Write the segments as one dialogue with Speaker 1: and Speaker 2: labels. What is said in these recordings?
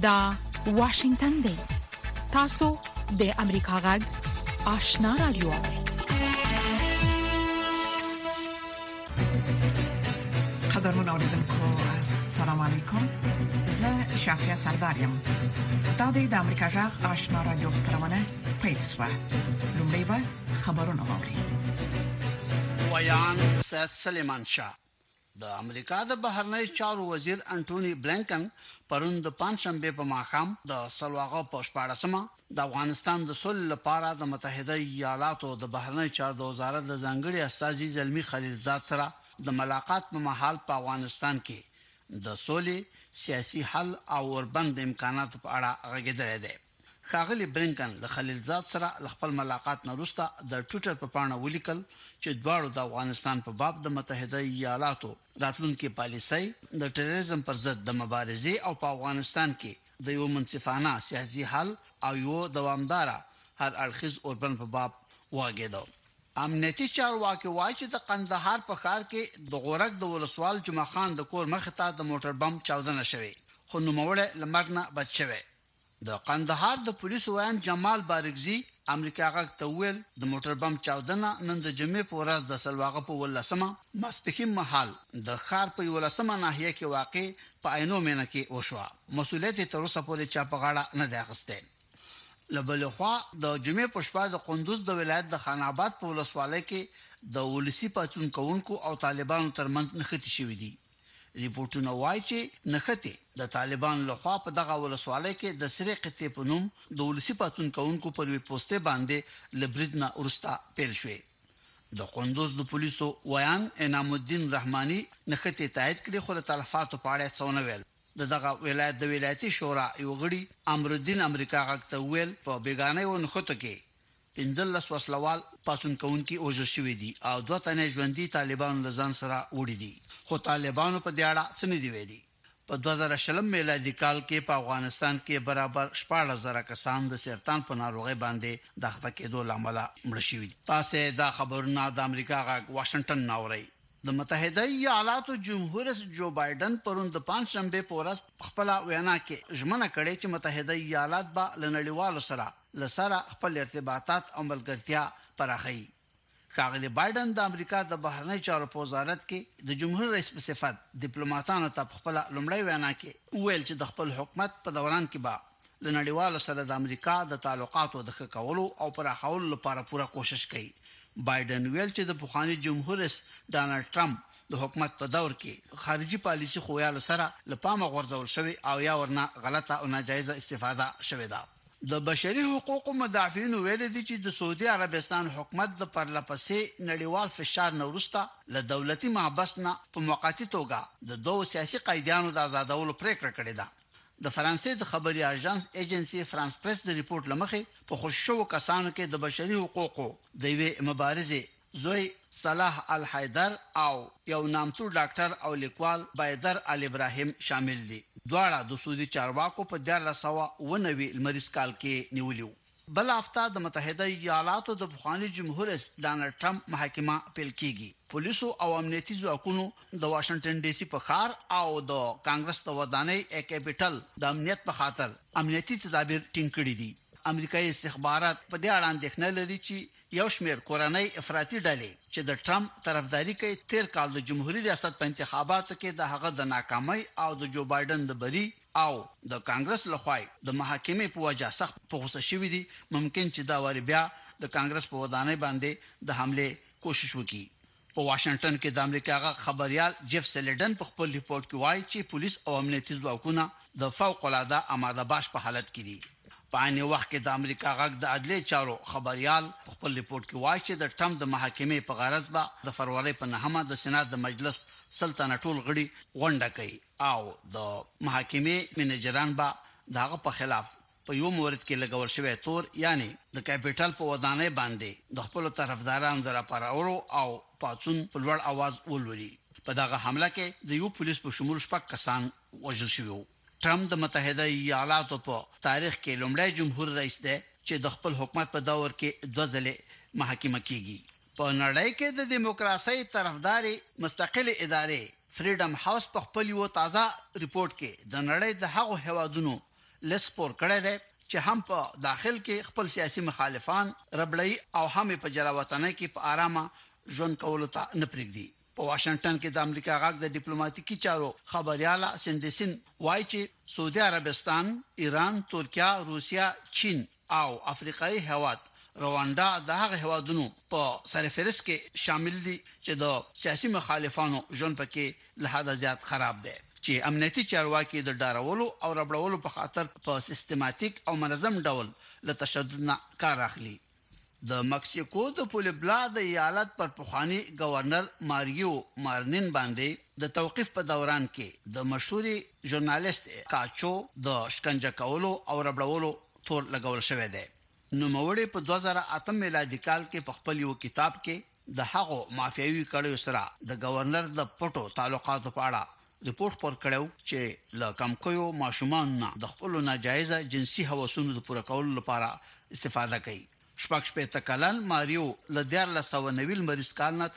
Speaker 1: دا واشنگتن دی. تاسو د امریکا غږ آشنا رادیو.
Speaker 2: قدرمن اوریدونکو السلام علیکم. زه شافیا سردارم. دا د امریکا غږ آشنا رادیو خبرونه پیښه. لومړی به خبرونه واوري.
Speaker 3: ویان سید سلیمان شاه. د امریکا د بهرنی چارو وزیر انټونی بلینکن پرون د پنځشنبه په ماښام د سلواغه په 14مه د افغانستان د صلح لپاره د متحده ایالاتو د بهرنی چارو د وزارت د ځانګړي استازي زلمی خلیلزاد سره د ملاقات په محل په افغانستان کې د صلح سیاسي حل او وربند امکاناتو په اړه غږېدل دي. ښاغلي بلینکن د خلیلزاد سره خپل ملاقات نه وروسته د ټویټر په پاڼه ولیکل چې دواړو د افغانستان په باب د متحده ایالاتو راتلونکي پالیسۍ د تروریزم پر ضد د مبارزې او په افغانستان کې د یو منصفانه سیاسي حل او یو دوامدار هر اړخیز اوربند په باب واګېدو. امنیتي چارواکي وایي چې د قندهار په ښار کې د غورک د ولسوال جمعه خان د کور مخ ته د موټر بم چاودنه شوې، خو نوموړی له مرګ نه بچ شوی. د قندهار د پولیسو وایي جمال بارګزي امریکا غږ ته ویل د موټر بم چاودنه نن د جمعې په ورځ د سلواغه په 18مه ماسپښین مهال د ښار په 18مه ناحیه کې واقع په عینو مینه کې وشوه. مسؤلیت تر اوسه پورې چا په غاړه نه دی اخیستی. لبلخوا د جمعې په شپه د قندوز د ولایت د خان آباد په ولسوالۍ کې د ولسی پاتون کوونکو او طالبانو ترمنځ نښتې شوې دي. ریپورتونه وایي چې نښتې د طالبانو لخوا په دغه ولسوالۍ کې د سری قطې په نوم د ولسی پاتون کوونکو پر وی پوسټه باندې لبریدنا ورستا پیل شوې. د قندوز د پولیسو ویان انعام الدین رحمانی نښتې تایید کړي، خو د تلفاتو په اړه څه ونه ویل. دغه ولایت د ولایتي شورا یو غړي امرالدین امریکا غږ ته ویل په بیگانه و نښته کې 15 وسلوال پاتون کوونکي وژل شوي دي او 2 تنه ژوندۍ طالبانو لزان سره وړي دي، خو طالبانو په دې اړه څه نه دی ویلي. په 2020 میلادي کال کې په افغانستان کې برابر 14,000 کسان د سرطان په ناروغي باندې د اخته کېدو لامل مړ شوي دي. تاسو دا خبرونه د امریکا غږ واشنگټن ناوړي. د متحده ایالاتو جمهور رئیس جو بایدن پرون د پنځشنبه په ورځ خپل وینا کې ژمنه کړې چې متحده ایالات به لنړیوالو سره خپل ارتباطات او ملګرتیا پراخوي. ښاغلي بایدن د امریکا د بهرنی چارو په وزارت کې د جمهور رئیس په صفت ډیپلوماټانو ته خپل لومړی وینا کې ویل چې د خپل حکومت په دوران کې به لنړیوالو سره د امریکا د تعلقاتو د ښه کولو او پراخولو لپاره پوره کوشش کوي. بایدن ویل چې د پخوانی جمهور رئیس ډانلډ ټرمپ د حکومت په دور کې خارجي پالیسي خویاله سره لپامه غورځول شوی او یا ورنه غلطه او ناجایزه استفاده شوې ده. د بشري حقوقو مدافعین ویل دي چې د سعودي عربستان حکومت د پرلپسې نړیوال فشار نه وروسته له دولتي محبس نه په موقتی توګه د دوه سیاسي قیدیانو د آزادولو پریکړه کړې ده. د فرانسې د خبري اژانس ایجنسی فرانس پریس د ریپورت لمخې په خوشو کسانو کې د بشري حقوقو د یوې مبارزې زوی صلاح الحیدر او یو نامتو ډاکټر او لیکوال بایدر ال ابراهیم شامل دي. دواړه د سعودي چارواکو په 1990 لمریز کال کې نیولیو. بل هفته د متحده ایالاتو د پخوانی جمهور رئیس ډانلډ ټرمپ محاکمه پیل کیږي. پولیسو او امنیتي ځواکونو د واشنگټن ډي سي په ښار او د کانګرس د ودانۍ کیپټل د امنیت په خاطر امنیتي تدابیر ټینګ کړي دي. امریکایي استخبارات په دې اړه اندېښنه لري چې یو شمېر کورنۍ افراطي ډلې چې د ټرمپ طرفداري کوي تیر کال د جمهوریت ریاست په انتخاباتو کې د هغه د ناکامۍ او د جو بایدن د بری او د کانګرس لخوا د محاکمې په وجه سخت په غوسه شوي دي. ممکن چې دا وری بیا د کانګرس په ودانۍ باندې د حمله کوشش وکړي. په واشنگټن کې د امریکا غږ خبريال جيف سلیډن په خپل ریپورت کې وایي چې پولیس او امنیتي ځواکونه د فوق العاده آماده باش په حالت کې دي. په عین وخت کې د امریکا غږ د عدلي چارو خبريال په خپل ریپورت کې وایي چې د ټرمپ د محاکمې په غرض به د فروری په 9مه د سېنات د مجلس سلطنت ټول غړي غونډه کوي او د محاکمې منیجران به دغه په خلاف په یو مورد کې لګول شوی تور یعنی د کیپټل په ودانۍ باندې د خپل طرفدارانو د راپارولو او پاتون په لوړ आवाज ولولي. په دغه حمله کې د یو پولیس په شمول 6 کسان وژل شوي. ټرمپ د متحده ایالاتو په تاریخ کې لومړی جمهور رئیس دی چې د خپل حکومت په دور کې 2 ځله محاکمه کیږي. په نړۍ کې د دیموکراسي طرفداري مستقله ادارې فریډم هاوس په خپل یو تازه ریپورت کې د نړۍ د هغو هوادونو لسپور کړی دی چې هم په داخل کې خپل سیاسي مخالفان ربړی او هم په جلاوطنۍ کې په آرامه ژوند کولو ته نه پرېږدي. په واشنگټن کې د امریکا غاګ د ډیپلوماټیکي چارو خبرياله سندسین وایي چې سعودي عربستان، ایران، ترکیه، روسیا، چین او افریقایي هیواد رواندا د هغه هیوادونو په سرفهرست کې شامل دي چې د سیاسي مخالفانو ژوند پکې له حده زیات خراب دی، چې امنیتي چارواکي د ډارولو او ربړولو په خاطر په سیستماتیک او منظم ډول له تشدد نه کار اخلي. د مکسیکو د پولیبلا د ایالت پر پخوانی گورنر ماریو مارنین باندې د توقیف په دوران کې د مشهوري ژورنالیست کاچو د شکنجه کولو او ربړولو تور لګول شوی دی. نو موړي په 2008 میلادي کال کې په خپل یو کتاب کې د هغو مافیاوي کړیو سره د گورنر د پټو تعلقاتو په اړه ریپورت پر کړو چې له کمکویو ماشومان نه د خپل ناجایزه جنسي هوسونو د پوره کولو لپاره استفاده کوي. شپږ کلن ماریو له 1990 مریض کال نه تر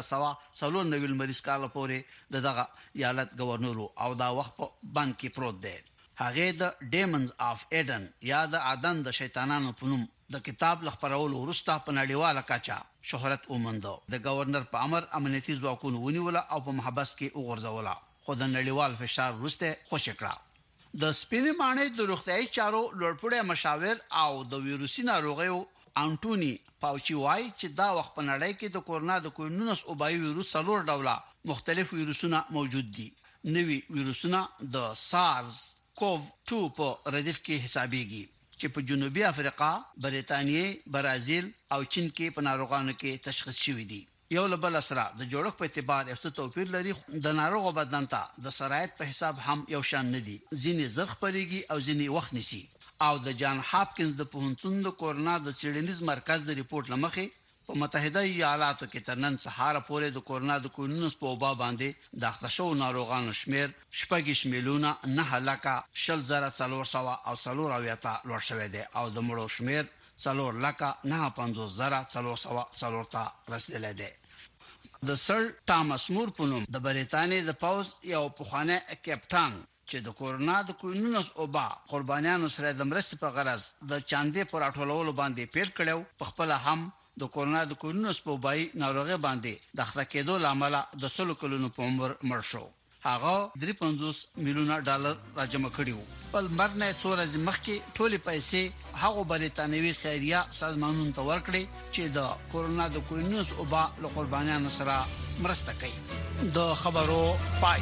Speaker 3: 1990 مریض کال پورې دغه ایالت گورنر او دا وخت په بند کې پروت دی. هغه د ډیمونز اف ایډن یا د عدن د شیطانانو په نوم د کتاب خبرولو وروسته په نړیواله کچه شهرت وموندو. د گورنر په امر امنیتي ځواکونو ونیول او په محبس کې وګرځول، خو د نړیوال فشار وروسته خوشی کړه. د سپینې ماڼۍ د روغتیايي چارو لوړپوړی مشاور او د ویروسي ناروغیو انټونی پاوچی وایي چې دا وخت په نړۍ کې د کورونا د کووید-19 وبایي ویروس څلور ډوله مختلف ویروسونه موجود دي. نوي ویروسونه د سارز کوف-2 په ردیف کې حسابيږي چې په جنوبي افریقا، بریتانیا، برازیل او چین کې په ناروغانو کې تشخیص شوی دي. یو له بل سره د جوړښت په اعتبار یو څه توپیر لري. د ناروغ بدن ته د سرایت په حساب هم یو شان نه دي، ځینې زر خپريږي او ځینې وخت نیسي. او د جان هاپکینز د پوهنتون د کورونا د څېړنیز مرکز د ریپورت لمخې په متحده ایالاتو کې تر نن سهار پورې د کورونا د کووید-19 په وبا باندې د اخته ناروغانو شمیر 6 میلیونه 9,400 او 400 لوړ شوی دی او د مړو شمیر 4,950,400 ته رسیدلی دی. د سر ټامس مور په نوم د بریتانیا د پوز یو پخوانی کپټان چې د کورونا د کووید-19 وبا قربانیانو سره د مرستې په غرض د چاندې پر اټولولو باندې پیر کړو، په خپل هم د کورونا د کووید-19 وبای ناروغي باندې د اخته کېدو لامل د 100 کلونو په عمر مړ شو. هغه 350 میلیونه ډالر راجمع کړیو. په مرګ نه څو ورځې مخکې ټولې پیسې هغه بریتانوي خیریه سازمانونو ته ورکړي چې د کورونا د کووید-19 وبا له قربانیانو سره مرسته کوي. د خبرو پای.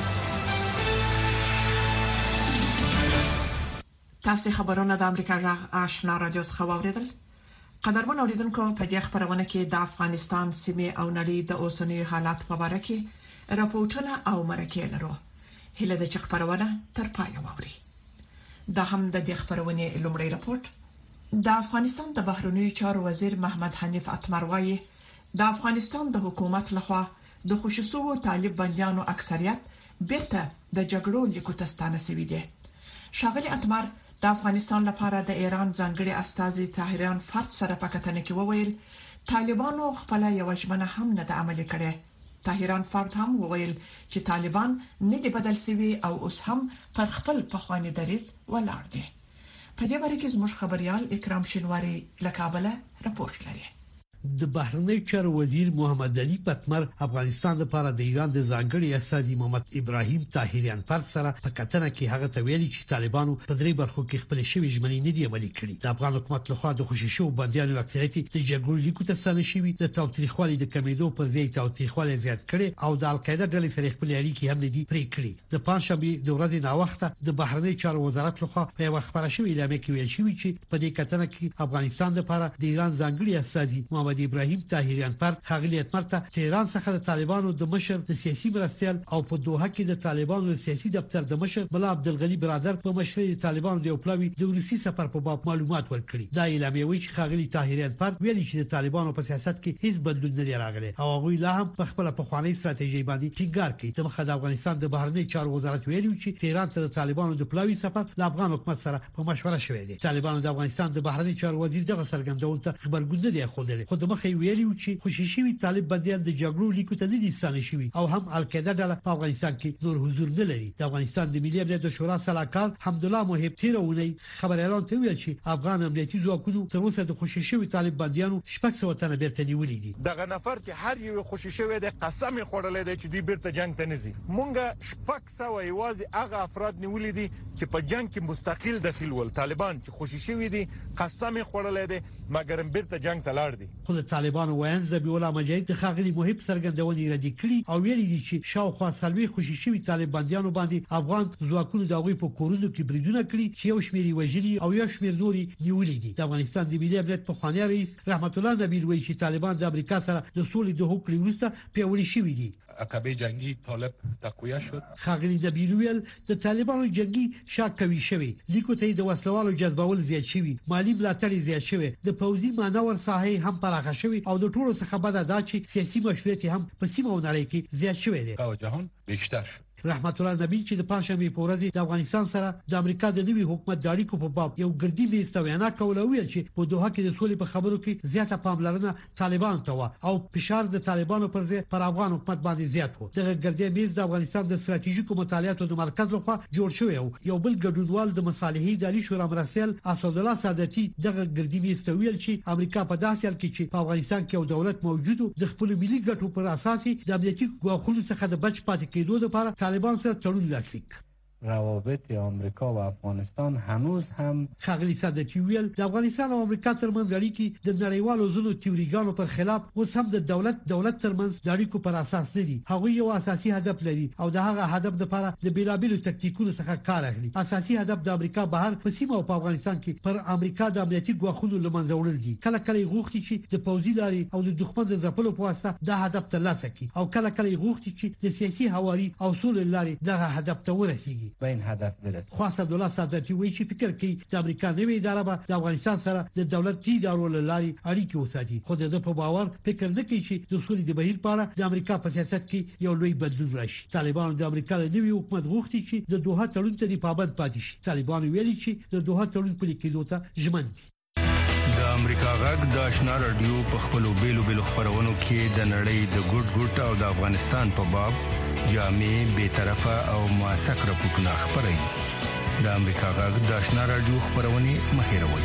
Speaker 2: تاسو خبرونه د امریکا جغ آشنا رادیو څخه واوریدل. قدرمن اوریدونکو، په دې خبرونه کې د افغانستان سیمه او نړۍ د اوسنی حالات په اړه کې راپورټونه او مرکې لرو. هله د خبرونه تر پای واوري. دا هم د دې خبرونه لومړی راپورټ. د افغانستان د بهرنیو چارو وزیر محمد حنیف اتمر وایي د افغانستان د حکومت لخوا د خوشسو طالب بنديانو اکثریت بیرته د جګړو لیکو تستانه سوي دي. شاغلی اتمر د افغانستان لپاره د ایران ځانګړي استازي طاهران فرد سره په کتنه کې وویل طالبانو خپل یو ژمنه هم نه د عملي کړې. طاهران فرد هم وویل چې طالبان نه دي بدل سوي او اوس هم پر خپل پخوانی دریځ ولاړ دي. په دې اړه کې زموږ خبريال اکرام شینواری له کابل راپورټ لري.
Speaker 4: د بهرنی چارو وزیر محمد علي پتمر افغانستان لپاره د ایران د ځانګړي استازي محمد ابراهیم طاهریان پر سره په کتنه کې هغه ته ویلي چې طالبانو په درې برخو کې خپل شوی ژمنې نه دی عملي کړې. د افغان حکومت لخوا د خوشیشو بنديانو اکثریت د جګړو لیکو ته ستانه شوی، د تاوتریخوالي د کمیدو پر ځای تاوتریخوالي زیات کړي او د القاعده ډلې سره خپل اړیکې هم نه دي پرې کړې. د پنځشنبه د ورځې نا وخته د بهرنی چارو وزارت لخوا په یو خبره شوی اعلان کې ویل شوی چې په دې کتنه کې افغانستان لپاره د ایران ځانګړي استازي محمد ابراهیم طاهریان پر خاغلی اتمر ته تهران څخه د طالبانو د مشر د سیاسي مرستيال او په دوحه کې د طالبانو سیاسي دفتر د مشر بلا عبدالغنی برادر په مشرۍ طالبانو د پلاوی د روسي سفر په باب معلومات ورکړي. دا اعلامیه وایي چې خاغلی طاهریان پر ویلي چې د طالبانو په سیاست کې هیڅ بدلون نه راغلی او هغه لا هم په خپل پخوانی ستراتیژي باندې ټینګار کوي. د مخه د افغانستان د بهرنی چارو وزارت ویلي چې تهران ته د طالبانو د پلاوی سفر له افغان حکومت سره په مشوره شوې ده. طالبانو د افغانستان د بهرنی چارو وزیر دغه څرګندول ته خبرګون نه دی خوده. خو د مخې ویلي چې خوشیشي طالب بنديان د جګړو لیکو ته نه دي ستانه شوي او هم القاعده ډله په افغانستان کې نور حضور نه لري. د افغانستان د ملي امنیت شورا سلاکار حمدالله محب تیرونی خبر اعلان ته ویل چې افغان امنیتي ځواکونو تر اوسه د خوشیشي طالب بنديانو شپږ سو تنه بیرته نیولې دي.
Speaker 5: دغه نفر چې هر یو خوشیشي د قسم خورلې دی چې دوی بیرته جنگ ته نه ځي. مونږ شپږ سو ایوازي هغه افراد نیولې دي چې په جنگ کې مستقل داخل ول. طالبان چې خوشیشي دي قسم خورلې دي مګر بیرته جنگ ته لاړ دي.
Speaker 4: خو د طالبانو وایي ذبیح الله مجاهد خاغلی محب څرګندونې ردی کړي او ویلي دي چې شاوخوا سلوي خوشیشي طالب بنديانو باندې افغان ځواکونو د غوي په کورونو کې بریدونه کړي چې یو شمېر وژلي او یو شمېر نوري نیولې دي. د افغانستان د ملي امنیت په خواني رئیس رحمت الله نبیل وایي چې طالبان د امریکا سره د سولې د حکم وروسته پیاوړي شوي دي.
Speaker 6: عقبه جنگی طالب تقویه شد.
Speaker 4: خاغلی نبیل ویل د طالبانو جنگي شاک کوي شوی لیکو ته د وسلوالو جذبول زیات شوی مالی ملاتړ زیات شوی د پوزي مانور ساحه هم پراخه شوی او د ټولو څخه بده دا چې سیاسي مشروعیت هم په سیمه او نړۍ کې زیات شوی دی.
Speaker 6: او جهان بیشتر شد.
Speaker 4: رحمت الله نبیل چې د پنځمې په ورځ د افغانستان سره د امریکا د نوي حکومت د اړیکو په باب یو ګردی میز ته وینا کوله ویل چې په دوحه کې د سولې په خبرو کې زیاته پاملرنه طالبان ته و او فشار د طالبانو پر ځای پر افغان حکومت باندې زیات و. دغه ګردی میز د افغانستان د ستراتیژیکو مطالعاتو د مرکز لخوا جوړ شوی او یو بل ګډونوال د مصالحې اداري شورا مرسل اسد الله سادتي دغه ګردی میز ته ویل چې امریکا په داسې حال کې چې په افغانستان کې یو دولت موجود د خپل ملي ګټو پر اساس د امنیتي ګواښونو څخه د بچ پاتې کېدو لپاره طالبان سره تړون لاسلیک.
Speaker 7: روابط آمریکا و افغانستان هنوز هم
Speaker 4: خاغلی سادتي ویل د افغانستان او امریکا ترمنځ اړیکې د نړیوالو ځینو تیوریګانو پر خلاف اوس هم د دولت ترمنځ د اړیکو پر اساس نه دي. هغه یو اساسي هدف لري او د هغه هدف لپاره د بیلابیلو تکتیکونو څخه کار اخلي. اساسي هدف د امریکا بهر په سیمه او په افغانستان کې پر امریکا د امنیتي ګواښونو لمنځه وړل دي. کله کله غوښتي چې د پوځي لاري او د دښمن د ځپلو په واسطه دا هدف ترلاسه کړي او کله کله غوښتي چې د سیاسي حواري او سولې لاري دغه هدف ته ورسیږي.
Speaker 7: به این هدف برسد.
Speaker 4: خاص عبدالله سادتي وایي چې فکر کوي د امریکا نوې اداره به د افغانستان سره د دولتي ادارو لاري اړیکې وساتي. خو د په باور فکر نه کوي چې د سولې د بهیر په اړه د امریکا په سیاست کې یو لوی بدلون راشي. طالبان د امریکا د نوي حکومت غوښتي چې د دوحه تړون ته پابند پاتې شي. طالبان ویلي چې د دوحه تړون پلي کېدو ته ژمن دي.
Speaker 8: د امریکا غږ د آشنا رادیو په خپلو بیلو خبرونو کې د نړۍ د ګډ او د افغانستان په باب جامع به طرفه او موثق راپورټونه خبري. د امریکا غږ د آشنا رادیو خبرونه مهیروي.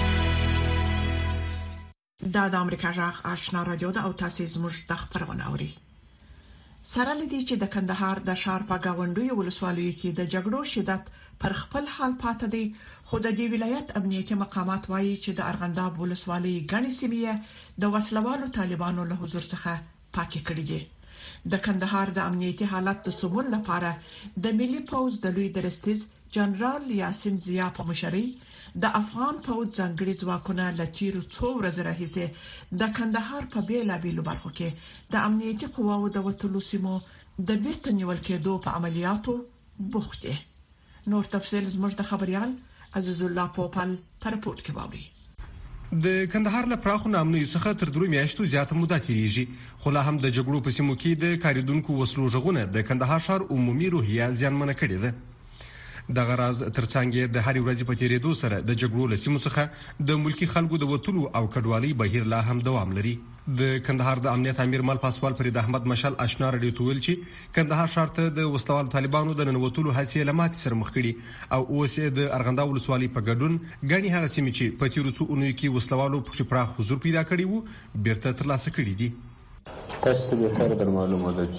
Speaker 2: د امریکا غږ آشنا رادیو د او تاسو زموږ د خبرونه اوري. سره لدی چې د کندهار د شار په گاونډي ولسوالیو کې د جګړو شدت پر خپل حال پاتې دی. خو د دې ولایت امنیتي مقامات وایي چې د ارغنداب ولسوالۍ غني سیمې د وسلوالو طالبانو له حضور څخه پاکي کړې دي. د کندهار د امنیتي حالت د سمون لپاره د ملي پوز د لوی درستیز جنرال یاسین زیا په مشرۍ د افغان پوز ځانګړي ځواکونه لتیر څو ورځې راهیسې د کندهار په بیلابیلو برخو کې د امنیتي قواو د وټلو سیمو د بیرته نیول کېدو په عملیاتو بوخت دي. نور تفصیل زموږ د خبريال عزیز الله پوپل پر پورت کې باوري.
Speaker 9: د کندهار له پراخو نامنوي څخه تر 3 میاشتو زیاته موده تیریږي. خو لا هم د جګړو په سیمو کې د کاریدونکو وسلو ژغونه د کندهار ښار عمومي روحیه زیانمنه کړې ده. د غراز ترڅنګ د هر ورځې په تیریدو سره د جګړو له سیمو څخه د ملکی خلکو د وټلو او کډوالۍ بهیر لا هم دوام لري. د کندهار د امنیت امیر مل پاسوال فرید احمد مشال آشنا رادیو ته ویل چې کندهار ښار ته د وسوال طالبانو د ننوتلو هڅې لمات سره مخ کړي او اوس د ارغنداو ولسوالۍ په ګډون غني هغه سیمې چې په تیرو څو اونیو کې وسلوالو په پراخ حضور پیدا کړی وو بیرته ترلاسه کړي دي.
Speaker 10: تاسو ته به تر معلومه ده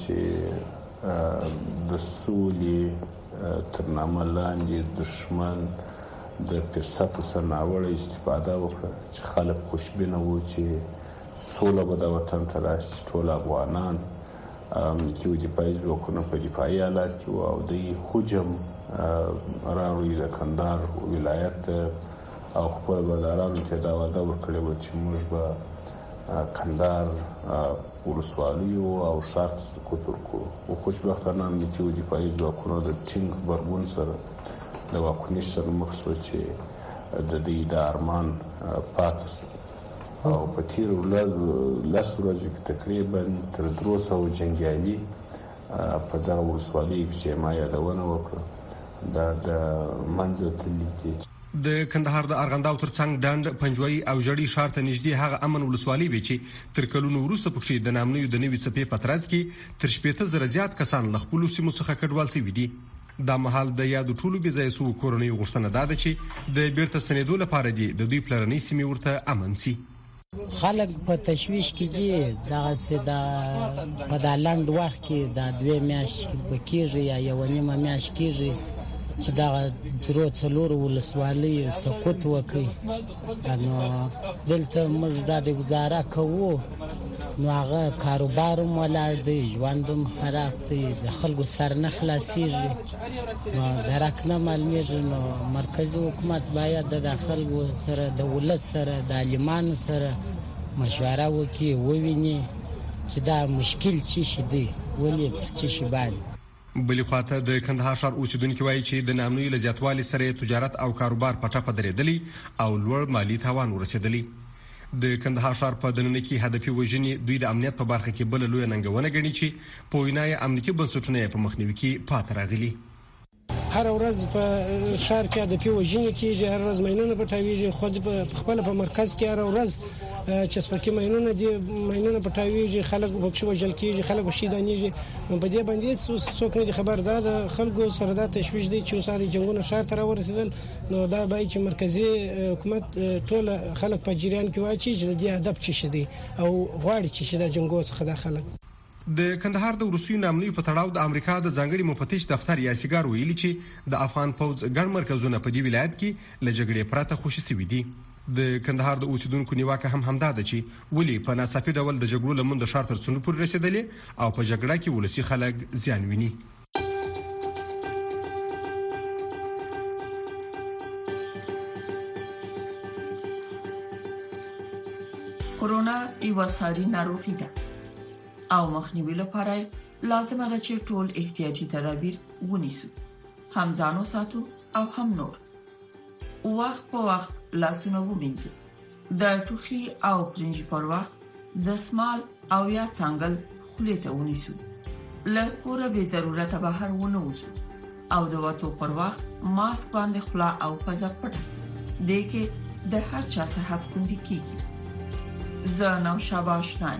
Speaker 10: چې د سولې تر نامه لاندې دشمن د فرصت څخه ناوړه استفاده وکړه چې خلک خوشبینه وو چې سوله به د وطن ته راشي. ټول افغانان چې دفاعي ځواکونه په دفاعي حالات کې وو او د هجوم راوړي د کندهار ولایت او خپل بلدارانو ته دا وعده ورکړې وه چې موږ به کندهار ولسوالیو او ښار ته سقوط ورکوو. خو خوشبختانه امنیتي دفاعي ځواکونه د ټینګ غبرګون سره د واکمنۍ سره مخ شوه چې د دوی د ارمان پاتې شو. او په تیرو لس ورځو کې تقریبا تر 300 جنګیالي په دغه ولسوالۍ کې چې ما یادونه وکړه دا د منځه تللي دي.
Speaker 9: د کندهار د ارغنداو ترڅنګ ډنډ پنجوي او جړی شهر ته نږدې هغه امن ولسوالۍ وی چې تر کلونو وروسته پکې د نامنوي د نوي صفې پترز کې تر 80,000 زیات کسان له خپل سیمو څخه کډوال شوي دي. دا مهال د یاد ټولو بي ځای سو کورونی غوښتنه ده چې د بیرته سنیدو لپاره د دوی پلرنۍ سیمې ورته امن سي.
Speaker 11: خلک په تشویش کې دي دا سدا په دالاند وخت کې دا 2 میاشتې بکیږي یا یو نیمه میاشت کېږي چې دا درو څلور ولسوالۍ سقوط وکړي. نو دلته موږ د گزاره کوو نو هغه کاروبار ولاړ دی ژوندم خراب دی د خلکو سر نه خلاصيږي نو درک نه معلومیږي. نو مرکزی حکومت باید د خلکو سره د ولس سره د عالمانو سره مشوره وکړي وویني چې دا مشکل چی شي دی ولې چی شي باندې.
Speaker 9: بلې خواته د کندهار ښار اوسیدونکو وایي چې د نامنوي لزیاتوالي سره تجارت او کاروبار په ټاپه درېدلی او لوړ مالی تاوان ورسېدلی. د کندهار ښار په دننه کې هدفي وژنې دوی د امنیت په برخه کې بل لوی ننګونه ګڼي چې په وینای امنیتي بنسټونه په مخنیوي کې پاتې راغلي.
Speaker 12: هر ورځ په ښار کې هدفي وژنې کېږي، هر ورځ ماینونه پټاویږي. خو په خپل په مرکز کې هر ورځ چې سپکې ماینونه پټاویږي، خلک پکې وژل کېږي، خلک شهیدانېږي. په دې باندې څوک نه خبر. دا د خلکو سره دا تشویش دی چې اوسه د جنگونو ښار ته راورسېدل. نو دا باید چې مرکزی حکومت ټول خلک په جریان کې واچي چې د دې هدف څه شي دی او غواړي چې د جنگو څخه داخله.
Speaker 9: د کندهار د روسي نامنوي په تړاو د امریکا د ځانګړي مفتش دفتر یا سیګار ویلي چې د افغان فوج ګڼ مرکزونه په دې ولایت کې له جګړې پرته خوشي شوي دي. د کندهار د اوسیدونکو نیوکه هم همدا ده چې ولې په ناڅاپي ډول د جګړو لمن د ښار تر څنډو پورې رسېدلې او په جګړه کې ولسي خلک زیان ویني.
Speaker 2: کورونا یو ساري ناروغي ده او مخنیوي لپاره لازمه ده چې ټول احتیاطي تدابیر ونیسو، هم ځانو ساتو او هم نور. وخت په وخت لاسونه ومینځو، د ټوخي او پرنجي پر وخت دستمال او یا څنګل خولې ته ونیسو، له کوره به ضرورت بهر ونه وځو او د وټو پر وخت ماسک باندې خلا او پزه پټه دې کې د هر چا صحت خوندي کیږي. زه نو شاباش نه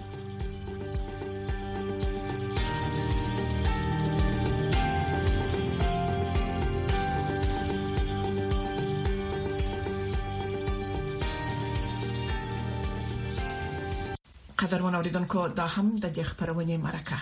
Speaker 2: قدرمن اوریدونکو، دا هم د دې خبرونه مرکه.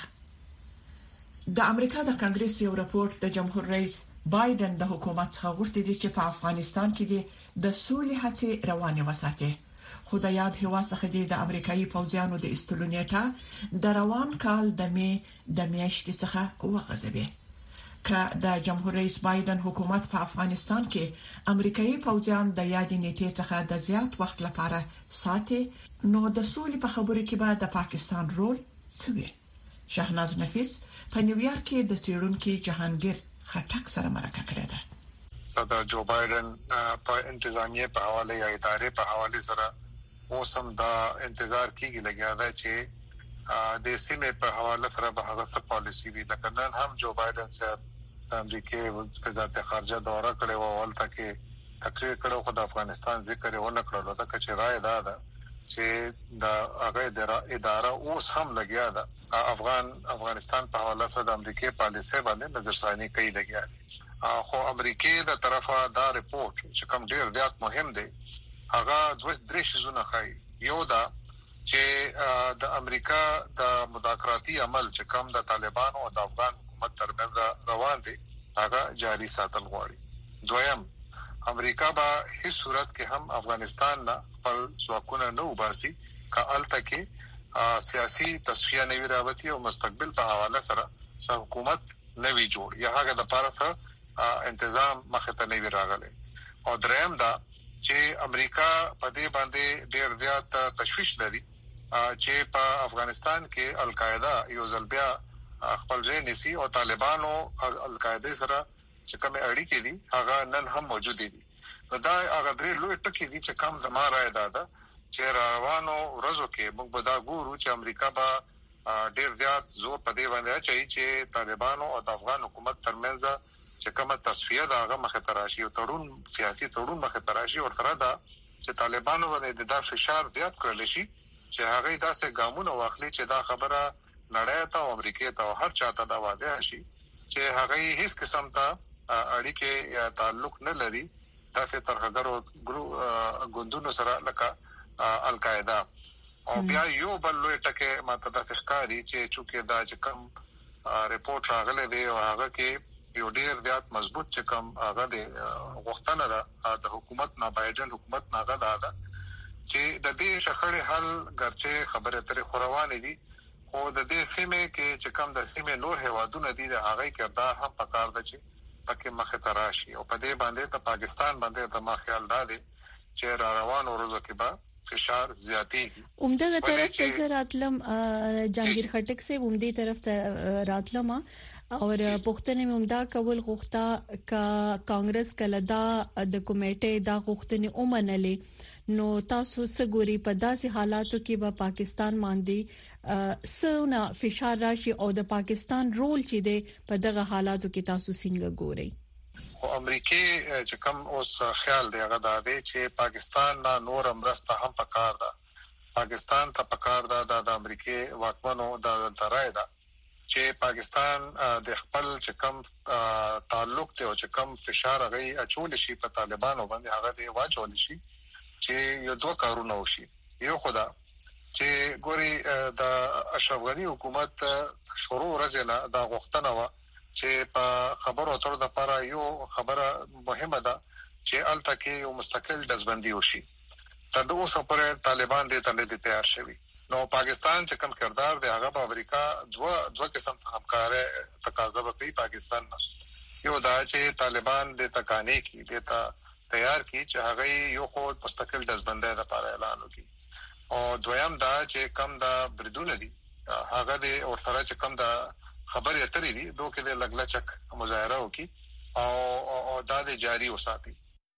Speaker 2: د امریکا د کانګرس یو راپور د جمهور رئیس بایدن د حکومت څخه غوښتي دي چې په افغانستان کې د سولې هڅې روانه وساتي. خو د یاد هوا څخه د امریکایي پوځیانو د استلونیټا د روان کال د میاشتې څخه وغځوي. که د جمهور رئیس بایدن حکومت په افغانستان کې امریکایي پوځیان د یاد نیټې څخه د زیات وخت لپاره ساتي، نو د سولې په خبرو کې به د پاکستان رول څه وي؟ شهناز نفیس په نیویارک کې د څېړونکو جهانگیر خټک سره مرکه کړې ده.
Speaker 13: صدر جو بایدن په انتظامیه په حواله یا ادارې په حواله سره اوسم دا انتظار کیږي لګیا ده چې د سیمې په حواله سره به هغه څه پالیسی وي. لکه نن هم جو بایدن صاحب د امریکای وزارت خارجه دورہ کړې و، ولته کې تقریر کړو خو د افغانستان ذکر یې ونه کړو. دا چې رائے ده چې دا هغه اداره اوس هم لګیا ده افغانستان په حواله سره د امریکای پالیسي باندې نظرثانی کوي لګیا دي. خو امریکای د طرفه دا ریپورت چې کوم ډیر زیات مهم دی، هغه درې شیزونه ښایي. یو دا چې د امریکا د مذاکراتي عمل چې کوم د طالبانو او د افغان حکومت ترمنځ روان دي هغه جاري ساتل غواړي. دویم، امریکا به هیڅ صورت کې هم افغانستان نه خپل ځواکونه نه وباسي که الته کې سیاسي تصفیه نه وي راوتی او مستقبل په حواله سره حکومت نه وي جوړ یا هغه د طرفه انتظام مخه ته نه وي راغلی. او دریم دا چې امریکا په دې باندې ډیر زیات تشویش لري چې په افغانستان کې القاعده یو ځل بیا خپل ځای نیسي او طالبانو القاعده سره چې کوم اړیکې دي هغه نن هم موجود دي. دا هغه درې لوی ټکي دي چې کوم زماره اراده چې روانو ورځو کې موږ به دا ګورو چې امریکا به ډیر زیات زور په دې باندې اچي چې طالبانو او د افغان حکومت ترمنځ چې کومه تصفیه دا هغه مخه تراشي او تړون سیاسي تړون مخه تراشي او تر دا چې طالبانو باندې د فشار زیات کړل شي چې هغه داسې ګامونه واخلي چې دا خبره نړۍ ته او امریکا ته هر چاته دا واضح شي چې هغه هیڅ قسم ته اړیکې یا تعلق نه لري داسې ترهګرو ګوندونو سره لکه القاعده او بیا یو بل لوی ټکي ماته د ښکاری چې دا چې کوم ریپورت راغلی دی او هغه کې یو ډیر زیات مضبوط چې کوم هغه د غوښتنه ده د حکومت نه بایدن حکومت نه ده چې د دې شخړې حل ګرځي خبره ترې خوروانې دي او د دې سیمه کې چې کوم د سیمه نور هوادونه دي د هغه کردار هم پکار ده چې پکې مخه تراشي او په دې باندې ته پاکستان باندې د ما خیال ده چې روان ورځو کې به فشار زیاتی
Speaker 14: عمده طرف ته زراتلم جهانگیر خټک سے عمدی طرف ته راتلم اور پښتنه مې عمده کول غوښتا کا کانګرس کلدا د کمیټې دا غوښتنه اومنلې نو تاسو سګوري په داسې حالاتو کې به پاکستان باندې سونه فشار راشي او د پاکستان رول چې دی په دغه حالاتو کې تاسو څنګه ګورئ
Speaker 13: او امریکای چې کوم اوس خیال دی هغه دا دی چې پاکستان نه نور امرسته هم پکار ده پاکستان ته پکار ده د امریکای واکمنو د درای ده چې پاکستان د خپل چې کوم تعلق ته او چې کوم فشار غي اچول شي په طالبانو باندې هغه دی واچول شي چې یو دوه کارونه وشي یو خدا چې ګوري د اشرف غنی حکومت شروع راځله د غوښتنه و چې په خبرو اترو د لپاره یو خبره مهمه ده چې الته کې یو مستقل دزبندي وشي تر اوسه پورې طالبان دې ته نه تیار شوي نو پاکستان چې کوم کردار دی هغه په امریکا دوه قسم همکاري تقاضا کوي پاکستان یو دا چې طالبان دې تکانه کې دې ته تیار کی چې هغه یو خو مستقل دزبندي د لپاره اعلان وکړي او دویم دا چې کم دا بریدونه دي هغه دې او سره چې کم دا خبرې اترې دي دوه کې د لګلچک مظاهره وکي او دا د جاری وساتي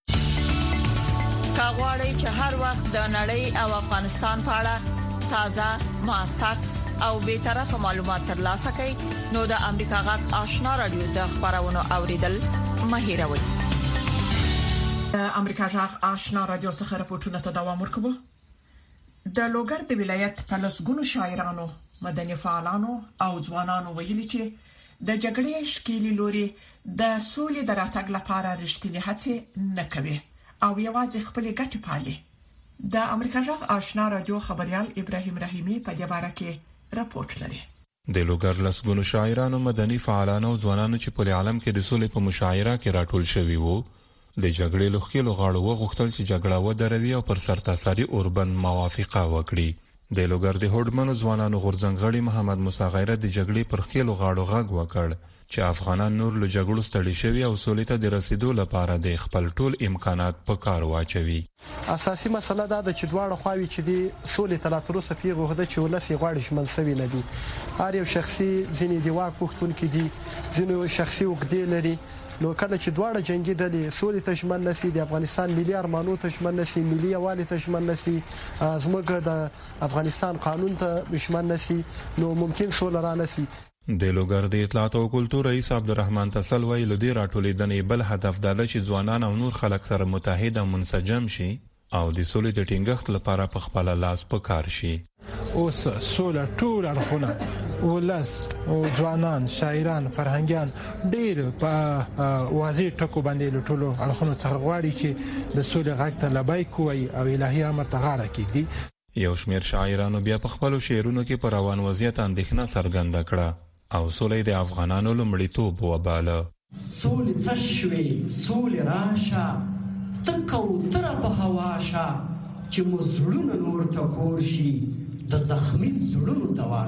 Speaker 15: کاغوري چې هر وخت د نړۍ او افغانستان په اړه تازه موثق او به طرفه معلومات ترلاسه کړئ نو د امریکا غږ آشنا رادیو د خبرونو اوریدل مهیروي
Speaker 2: امریکا غږ آشنا رادیو څخه راپورټونه ته دوام ورکوي د لوګر د ولایت په لسګونو شاعرانو مدني فعالانو او ځوانانو ویلي چې د جګړې شکیلي لوري د سولې د راتګ لپاره رښتینی هڅې نه کوي او یوازې خپل ګټې پالي د امریکا غږ آشنا رادیو خبريال ابراهيم رحیمي په دې باره کې راپورټ لري
Speaker 16: د لوګر لسګونو شاعرانو مدني فعالانو او ځوانانو چې په عالم کې د سولې په مشاعره کې راټول شوي وو د جګړې لوخکلو غاړو وغوښتل چې جګړه ودروي او پر سرتاسري اوربند موافقه وکړي د لوګر د هوډمنو ځوانانو غورځنګړي محمد موسی غیرت د جګړې پر خېلو غاړو غږ وکړ چې افغانان نور له جګړو ستړي شوي او سولې ته د رسیدو لپاره د خپل ټول امکانات په کار واچوي
Speaker 17: اساسي مسله دا ده چې دواړه خواوې چې د سولې ته لا تر اوسه پیغو هده چې ولسی غواړي شمن سوي نه دي هر یو شخصي ځینې دی واک پښتون کې دي ځینې شخصي وګړي لري نو کله چې دواړه جنگي ډلې سولې ته شمن نشي د افغانستان ملي ارمانو ته شمن نشي ملي یوالي ته شمن نشي زموږ د افغانستان قانون ته شمن نشي نو ممکن سوله را نشي
Speaker 16: د لوګر د اطلاعات او کلتور رئیس عبدالرحمن تسل ویل د راټولېدنې بل هدف دا چې ځوانان او نور خلک سره متحد او منسجم شي او د سولې د ټینګښت لپاره په خپل لاس په کار شي
Speaker 18: اوس سوله ټول اړخونه ولس او ځوانان شاعران فرهنګيان ډېر په واضح ټکو باندې لټولو اړخونو څخه غواړي چې د سولې غږ ته لبیک کوي او الهي امر ته غاړه کیږي
Speaker 16: یو شمېر شاعرانو بیا په خپل شعرونو کې پر روان وضعیت اندېښنه څرګنده کړه او سولې د افغانانو لومړیتوب وباله
Speaker 19: سولې څه شوي سولې راشه تکو تر په هوا شه چې مزړونه نور تکور شي د زخمی زړونو دوا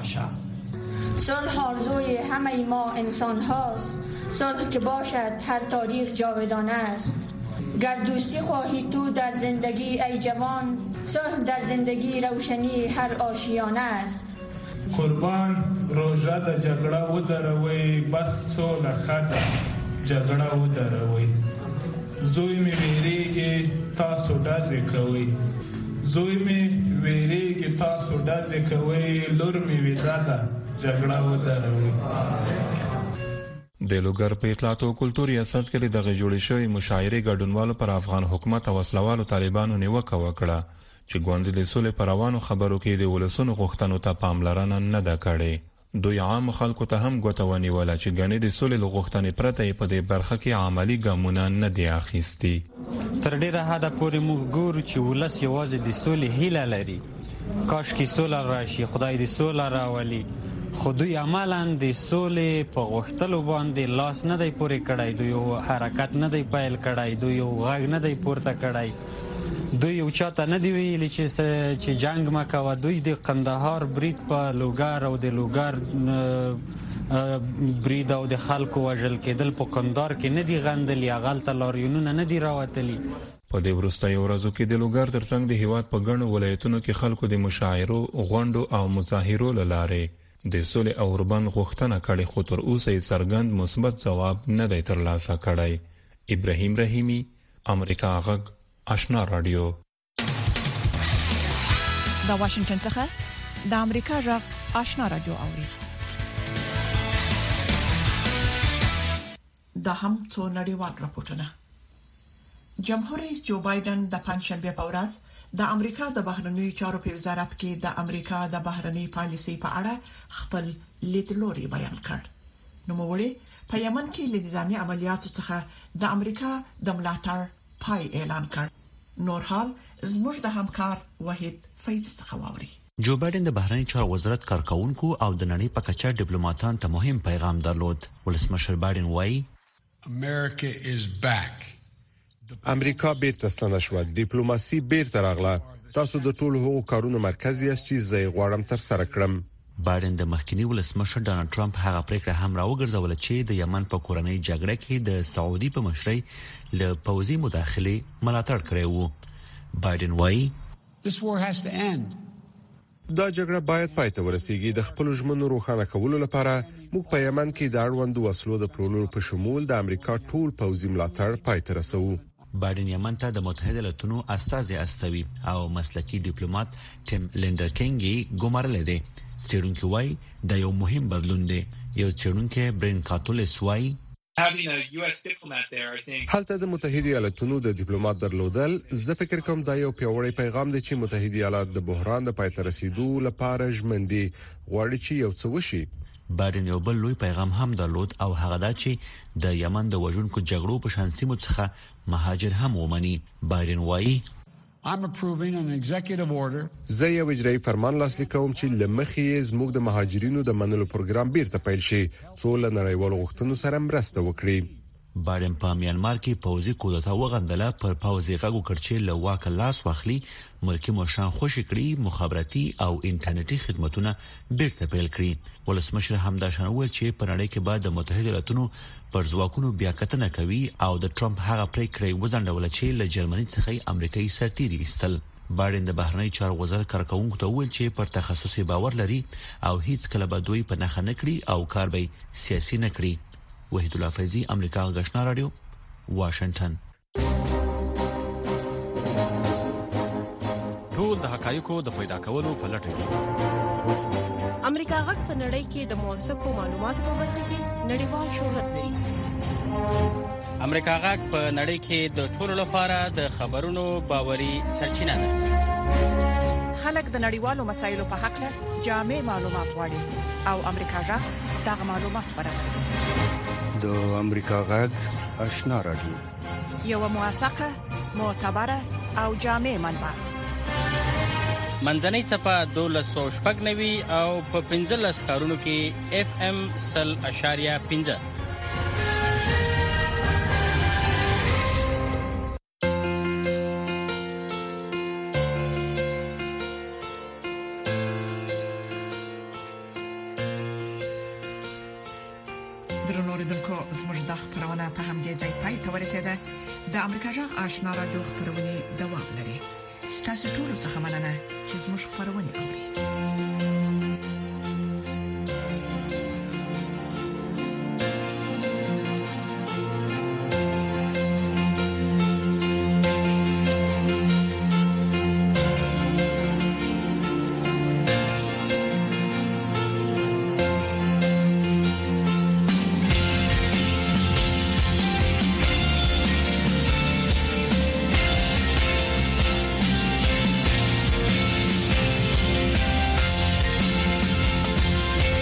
Speaker 19: شه
Speaker 20: صلح آرزوی همه ما انسان هاست صلح که باشد هر تاریخ جاودانه است گر دوستی خواهی تو در زندگی ای جوان صلح در زندگی روشنی هر آشیانه است
Speaker 21: قربان روزه د جګړه ودروي بس سوله خاطر جګړه ودروي زوی می ویریږي تاسو دازې کوي زوی می ویریږي تاسو دازې کوي لور می ویدا جګړه ودروي
Speaker 16: د لوګر په اطلاعات او کلتور ریاست کې د جوړې شوی مشاعرې ګډونوالو پر افغان حکومت او وسلوالو طالبانو نیوکه وکړه چې ګوند د سولې پر روانو خبرو کې د ولسونو غوښتنو ته پاملرنه نه ده کړې. دوی عام خلکو ته هم ګوته ونیوله چې ګنې د سولې غوښتنې پرته په دې برخه کې عملی ګامونه نه دي اخیستي.
Speaker 1: تر ډیره حده پورې موږ ګورو چې ولس یوازې د سولې هیله لري. کاش کې سوله راشي، خدای دې سوله راولي، خو دوی عملاً د سولې په غوښتلو باندې لاس نه دی پورې کړی، دوی یو حرکت نه دی پیل کړی، دوی یو غږ نه دی پورته کړی، دوی یو چاته نه دی ویلي چې جنگ مه کوه. دوی د قندهار برید په لوګر او د لوګر برید او د خلکو وژل کېدل په قندهار کې نه دي غندلي، هغلته لاریونونه نه دي راوتلي.
Speaker 16: په دې وروستیو ورځو کې د لوګر ترڅنګ د هیواد په ګڼو ولایتونو کې خلکو د مشاعرو، غونډو او مظاهرو له لارې د سولې او اوربند غوښتنه کړې، خو تر اوسه یې څرګند مثبت ځواب نه دی ترلاسه کړی. ابراهیم رحیمی، امریکا غږ، آشنا رادیو.
Speaker 2: د واشنگټن څخه د امریکا غږ آشنا رادیو اوري. دا هم څو نړیوال راپورټونه. جمهور رئیس جو بایدن د پنځشنبه په ورځ د امریکا د بهرنیو چارو په وزارت کې د امریکا د بهرنی پالیسي په اړه خپل لیدلوري بیان کړ. نو موږ په یمن کې د نظامی عملیاتو څخه د امریکا د ملاتړ پای اعلان کړ. نور حال زموږ د همکار وحید فیض څخه واوري.
Speaker 22: جو بایدن د بهرنی چارو وزارت کارکونکو او د نړۍ په کچه ډیپلوماټان ته مهم پیغام درلود. ولسمشر بایدن وایي
Speaker 23: America is back.
Speaker 24: امریکا بیرته ستنه شو، ډیپلوماسي بیرته راغله. تاسو د ټولو هغو کارونو مرکز یاست چې زه غواړم تر سره کړم.
Speaker 22: بایدن د مخکنی ولسمشر ډانلډ ټرمپ هغه پریکړه هم راوګرځول چې د یمن په کورنۍ جګړه کې د سعودي په مشرۍ له پوځي مداخله ملاتړ کړی وو. بایدن وایي
Speaker 23: This war has to end.
Speaker 24: دا جګړه باید پای ته ورسیږي. د خپل ژمنو روښانه کولو لپاره موږ په یمن کې د اړوندو وسلو د پلورلو په شمول د امریکا ټول پوځي ملاتړ پای ته رسوو.
Speaker 22: بایدن یمن ته د متحده ایالاتونو استازي استوي او مسلکي ډیپلوماټ ټیم لینډرکینګ ګمارل دي. څېړونکو وایي دا یو مهم بدلون دی. یو څېړونکی برین کاتولیس وایي
Speaker 24: هلته د متحده ایالاتونو د ډیپلوماټ درلودل، زه فکر کوم دا یو پیاوړی پیغام دی چې متحده ایالات د بحران د پای ته رسیدو لپاره ژمن دي، غواړي چې یو څه وشي.
Speaker 22: بایدن یو بل لوی پیغام هم درلود او هغه دا چې د یمن د وژونکو جګړو په شان سیمو څخه مهاجر هم ومني. بایدن وایي
Speaker 23: I'm approving an executive order.
Speaker 24: زه یو اجرایي فرمان لاسلیک کوم چې لمخې زموږ د مهاجرینو د منلو پروګرام بیرته پیل شي، څو له نړیوالو غوښتنو سره مرسته وکړي.
Speaker 22: بایدن په میانمار کې پوځي کودتا وغندله، پر پوځي غږ وکړ چې له واک لاس واخلي، ملکی مشران خوشی کړي، مخابراتي او انټرنیټي خدماتونه بیرته پیل کړي. ولسمشر همدا شان وویل چې په نړۍ کې بعد د متحده ایالاتونو پر ځواکونو بیا کتنه کوي او د ټرمپ هغه پریکړه وځنډول چې له جرمني څخه امریکایي سرتیري ایستل. بایدن د بهرنی چارو وزارت کارکونکو ته وویل چې پر تخصصي باور لري او هیڅ کله به دوی په نخښه نه کړي او کار به سیاسي نه کړي. وحید الله فیضی، امریکا غږ رادیو، واشنگټن.
Speaker 25: ټول د حقایقو د پیدا کولو په لټه کې.
Speaker 26: امریکا غږ په نړۍ کې د موثقو معلوماتو په برخه کې نړیوال شهرت لري.
Speaker 27: امریکا غږ په نړۍ کې د ټولو لپاره د خبرونو باوري سرچینه ده.
Speaker 2: خلک د نړیوالو مسایلو په اړه جامع معلومات غواړي او امریکا غږ دغه معلومات برابروي.
Speaker 28: د امریکا غږ آشنا رادیو،
Speaker 2: یو موثقه، معتبره او جامع منبع.
Speaker 27: منځنۍ چپه 1290 او په 15 کارونو کې FM 100.5.
Speaker 2: د امریکا غږ آشنا رادیو خبرونه دوام لري. ستاسو ټول څه مننه چې زموږ خبرونه اوري.